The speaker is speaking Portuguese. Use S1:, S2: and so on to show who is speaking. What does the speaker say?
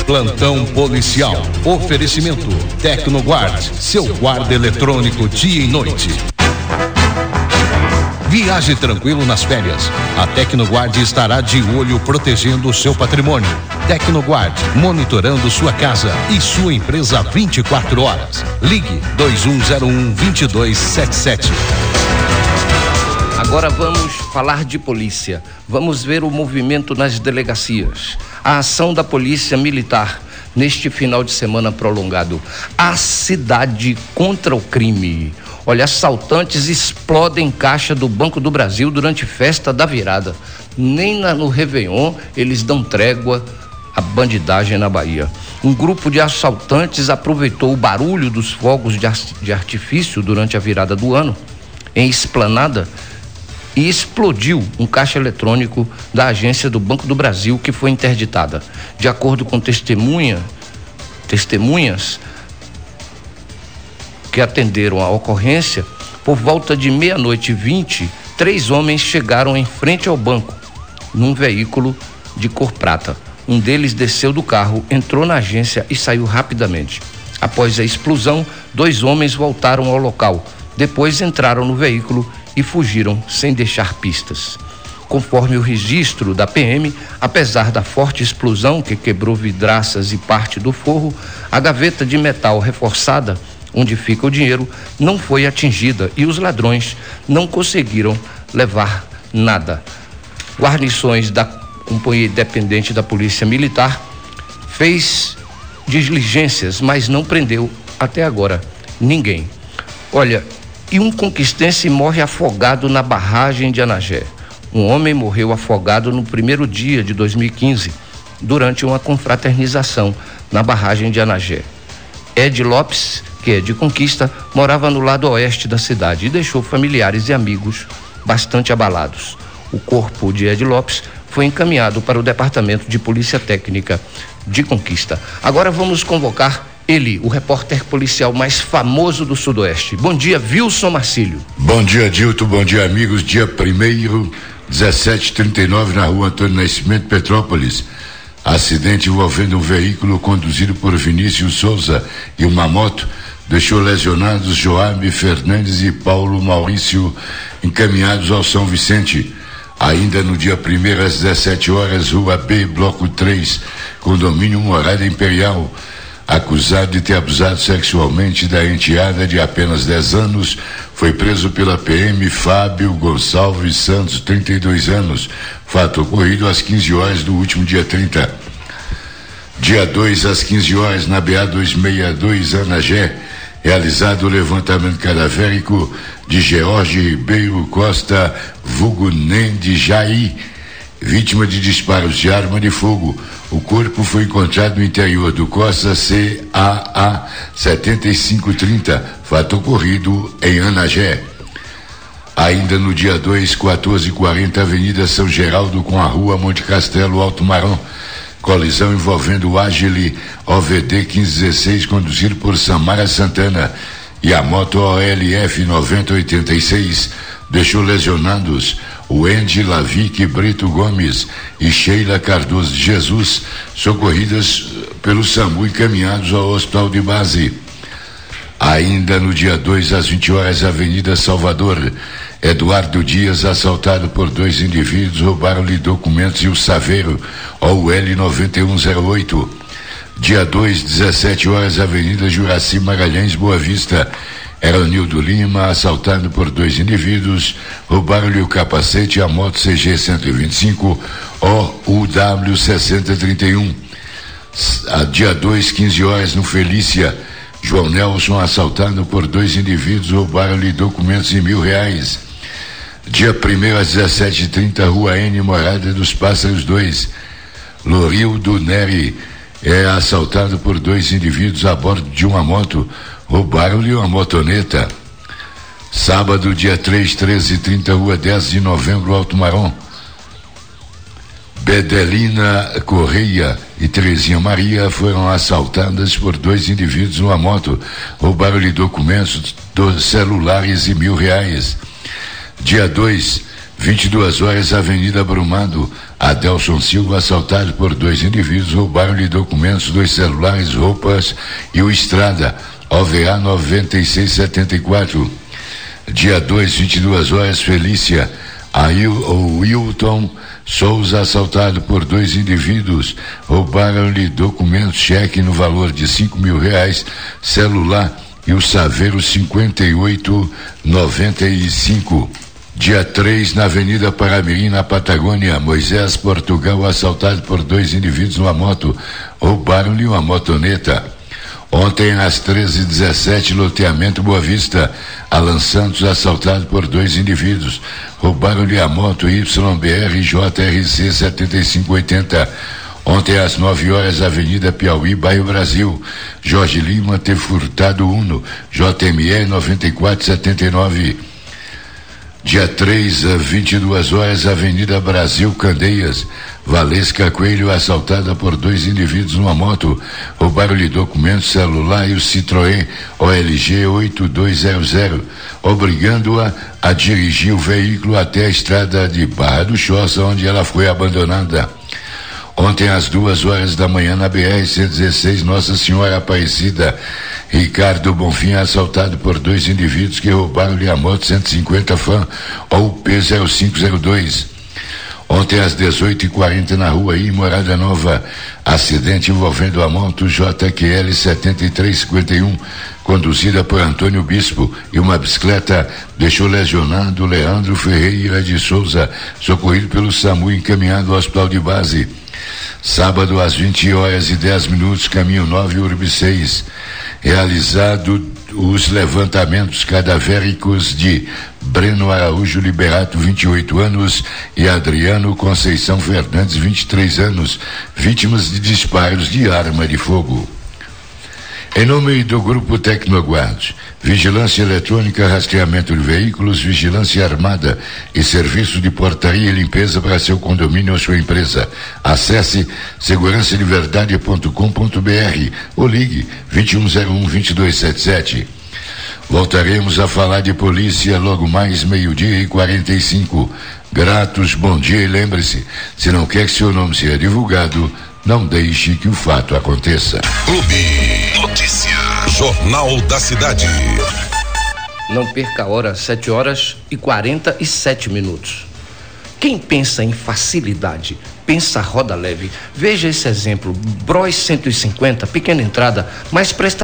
S1: Plantão policial. Oferecimento Tecnoguard, seu guarda eletrônico dia e noite. Viaje tranquilo nas férias. A Tecnoguard estará de olho protegendo o seu patrimônio. Tecnoguard, monitorando sua casa e sua empresa 24 horas. Ligue 2101-2277.
S2: Agora vamos falar de polícia. Vamos ver o movimento nas delegacias. A ação da Polícia Militar neste final de semana prolongado. A cidade contra o crime. Olha, assaltantes explodem caixa do Banco do Brasil durante festa da virada. Nem no Réveillon eles dão trégua à bandidagem na Bahia. Um grupo de assaltantes aproveitou o barulho dos fogos de artifício durante a virada do ano em Esplanada e explodiu um caixa eletrônico da agência do Banco do Brasil que foi interditada. De acordo com testemunhas que atenderam a ocorrência, por volta de 00:20, 3 homens chegaram em frente ao banco, num veículo de cor prata. Um deles desceu do carro, entrou na agência e saiu rapidamente. Após a explosão, 2 homens voltaram ao local. Depois entraram no veículo e fugiram sem deixar pistas. Conforme o registro da PM, apesar da forte explosão que quebrou vidraças e parte do forro, a gaveta de metal reforçada, onde fica o dinheiro, não foi atingida e os ladrões não conseguiram levar nada. Guarnições da Companhia Independente da Polícia Militar fez diligências, mas não prendeu até agora ninguém. Olha, e um conquistense morre afogado na barragem de Anagé. Um homem morreu afogado no primeiro dia de 2015, durante uma confraternização na barragem de Anagé. Ed Lopes, que é de Conquista, morava no lado oeste da cidade e deixou familiares e amigos bastante abalados. O corpo de Ed Lopes foi encaminhado para o Departamento de Polícia Técnica de Conquista. Agora vamos convocar ele, o repórter policial mais famoso do Sudoeste. Bom dia, Wilson Marcílio.
S3: Bom dia, Dilton. Bom dia, amigos. Dia 1º, 17h39, na rua Antônio Nascimento, Petrópolis. Acidente envolvendo um veículo conduzido por Vinícius Souza e uma moto deixou lesionados Joabe Fernandes e Paulo Maurício, encaminhados ao São Vicente. Ainda no dia 1º, às 17 horas, Rua B, Bloco 3, condomínio Morada Imperial. Acusado de ter abusado sexualmente da enteada de apenas 10 anos, foi preso pela PM Fábio Gonçalves Santos, 32 anos. Fato ocorrido às 15 horas do último dia 30. Dia 2, às 15 horas, na BA 262, Anagé, realizado o levantamento cadavérico de George Ribeiro Costa, vulgo Nendi Jair, vítima de disparos de arma de fogo. O corpo foi encontrado no interior do Costa CAA 7530, fato ocorrido em Anagé. Ainda no dia 2, 14h40, Avenida São Geraldo com a Rua Monte Castelo, Alto Marão. Colisão envolvendo o Agile OVD 1516, conduzido por Samara Santana, e a moto OLF 9086, deixou lesionados o Andy Lavique Brito Gomes e Sheila Cardoso de Jesus, socorridas pelo SAMU e encaminhados ao Hospital de Base. Ainda no dia 2, às 20 horas, Avenida Salvador, Eduardo Dias, assaltado por 2 indivíduos, roubaram-lhe documentos e o saveiro OUL 9108. Dia 2, 17 horas, Avenida Juraci Magalhães, Boa Vista, Eronildo Lima, assaltado por 2 indivíduos, roubaram-lhe o capacete e a moto CG 125 OUW 6031. Dia 2, 15 horas, no Felícia, João Nelson, assaltado por 2 indivíduos, roubaram-lhe documentos e R$1.000. Dia 1º, às 17h30, Rua N, Morada dos Pássaros 2, Lorildo Neri é assaltado por 2 indivíduos a bordo de uma moto, roubaram-lhe uma motoneta. Sábado, dia 3, 13h30, Rua 10 de Novembro, Alto Marão, Bedelina Correia e Terezinha Maria foram assaltadas por 2 indivíduos numa moto, roubaram-lhe documentos, celulares e R$1.000. Dia 2, 22 horas, Avenida Brumado. Adelson Silva, assaltado por 2 indivíduos, roubaram-lhe documentos, 2 celulares, roupas e o Estrada, OVA 9674. Dia 2, 22 horas, Felícia. O Wilton Souza, assaltado por 2 indivíduos, roubaram-lhe documentos, cheque no valor de R$5.000, celular e o Saveiro 5895. Dia 3, na Avenida Paramirim, na Patagônia, Moisés Portugal, assaltado por 2 indivíduos numa moto, roubaram-lhe uma motoneta. Ontem, às 13h17, loteamento Boa Vista, Alan Santos, assaltado por 2 indivíduos, roubaram-lhe a moto YBR JRC 7580. Ontem, às 9 horas, Avenida Piauí, bairro Brasil, Jorge Lima ter furtado Uno, JME 9479. Dia 3, 22 horas, Avenida Brasil, Candeias, Valesca Coelho, assaltada por 2 indivíduos numa moto, roubaram-lhe documentos, celular e o Citroën OLG 8200, obrigando-a a dirigir o veículo até a estrada de Barra do Choça, onde ela foi abandonada. Ontem, às 2 horas da manhã, na BR-116, Nossa Senhora Aparecida, Ricardo Bonfim, assaltado por 2 indivíduos que roubaram-lhe a moto 150 Fan ou P0502. Ontem, às 18h40, na rua I, Morada Nova, acidente envolvendo a moto JQL 7351, conduzida por Antônio Bispo, e uma bicicleta, deixou lesionado Leandro Ferreira de Souza, socorrido pelo SAMU, encaminhado ao Hospital de Base. Sábado, às 20h10, caminho 9, Urb 6, realizado os levantamentos cadavéricos de Breno Araújo Liberato, 28 anos, e Adriano Conceição Fernandes, 23 anos, vítimas de disparos de arma de fogo. Em nome do Grupo Tecnoguard, Vigilância Eletrônica, Rastreamento de Veículos, Vigilância Armada e Serviço de Portaria e Limpeza para seu condomínio ou sua empresa. Acesse segurançadeverdade.com.br ou ligue 2101-2277. Voltaremos a falar de polícia logo mais 12h45. Gratos, bom dia, e lembre-se, se não quer que seu nome seja divulgado, não deixe que o fato aconteça.
S1: Clube Notícia, Jornal da Cidade.
S2: Não perca a hora, 7h47. Quem pensa em facilidade, pensa roda leve. Veja esse exemplo, Bros 150, pequena entrada, mas presta